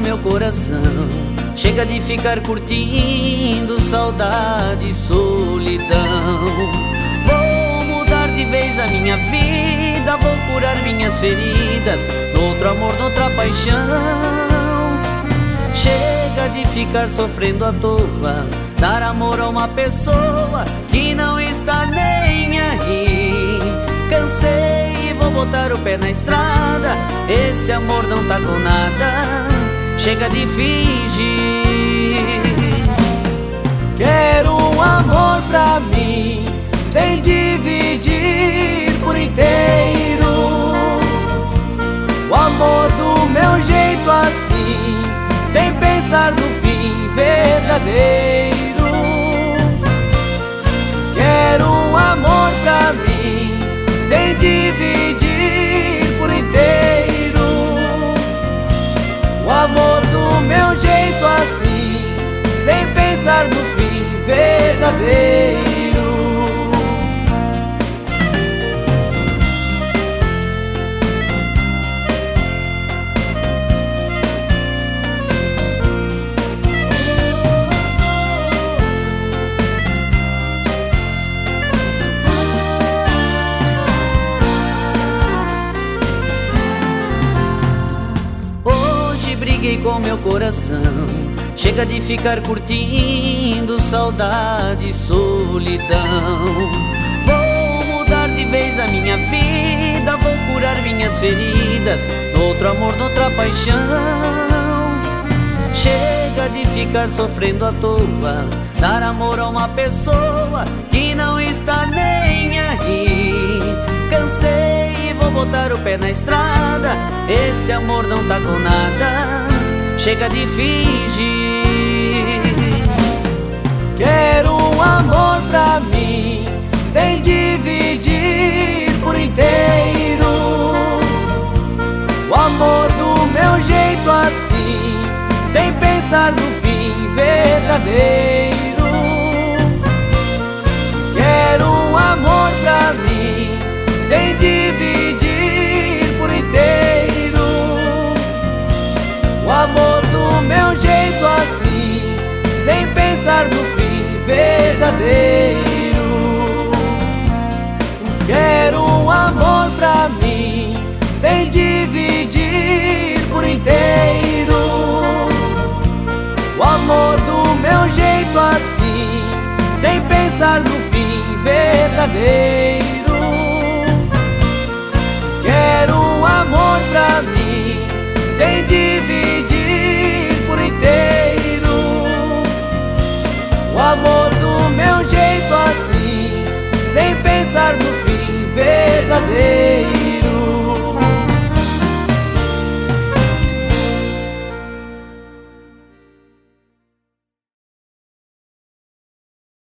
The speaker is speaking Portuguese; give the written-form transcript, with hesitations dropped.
meu coração. Chega de ficar curtindo saudade e solidão. Vou mudar de vez a minha vida, vou curar minhas feridas noutro amor, noutra paixão. Chega de ficar sofrendo à toa, dar amor a uma pessoa que não está nem aí. Cansei e vou botar o pé na estrada, esse amor não tá com nada, chega de fingir. Quero um amor pra mim, sem dividir por inteiro. O amor do meu jeito assim, sem pensar no fim verdadeiro. Quero um amor pra mim, sem dividir por inteiro. O amor do meu jeito assim, sem pensar no fim verdadeiro. Briguei com meu coração, chega de ficar curtindo saudade e solidão. Vou mudar de vez a minha vida, vou curar minhas feridas noutro amor, noutra paixão. Chega de ficar sofrendo à toa, dar amor a uma pessoa que não está nem aí. Cansei e vou botar o pé na estrada, esse amor não tá com nada, chega de fingir. Quero um amor pra mim, sem dividir por inteiro. O amor do meu jeito assim, sem pensar no fim verdadeiro. Quero um amor pra mim, sem dividir por inteiro. O amor do meu jeito assim, sem pensar no fim verdadeiro. Quero um amor pra mim, sem dividir por inteiro. O amor do meu jeito assim, sem pensar no fim verdadeiro. Quero um amor pra mim,